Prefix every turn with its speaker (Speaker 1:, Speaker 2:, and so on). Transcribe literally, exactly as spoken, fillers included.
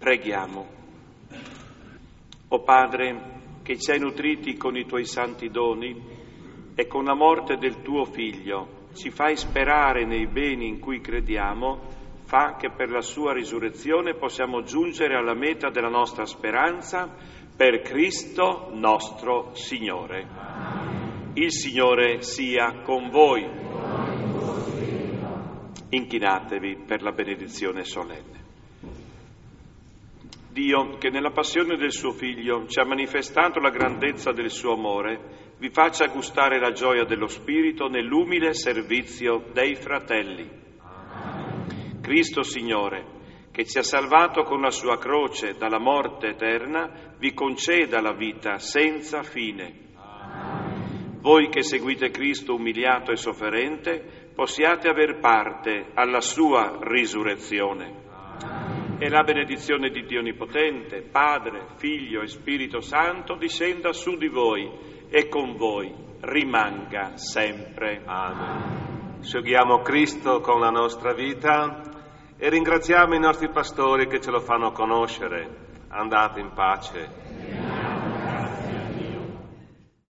Speaker 1: Preghiamo. O Padre, che ci hai nutriti con i tuoi santi doni e con la morte del tuo Figlio ci fai sperare nei beni in cui crediamo, fa che per la sua risurrezione possiamo giungere alla meta della nostra speranza per Cristo nostro Signore. Il Signore sia con voi. Inchinatevi per la benedizione solenne. Dio, che nella passione del suo Figlio ci ha manifestato la grandezza del suo amore, vi faccia gustare la gioia dello Spirito nell'umile servizio dei fratelli. Amen. Cristo Signore, che ci ha salvato con la sua croce dalla morte eterna, vi conceda la vita senza fine. Amen. Voi che seguite Cristo umiliato e sofferente, possiate aver parte alla sua risurrezione. E la benedizione di Dio Onnipotente, Padre, Figlio e Spirito Santo discenda su di voi e con voi rimanga sempre.
Speaker 2: Amen. Scegliamo Cristo con la nostra vita e ringraziamo i nostri pastori che ce lo fanno conoscere. Andate in pace.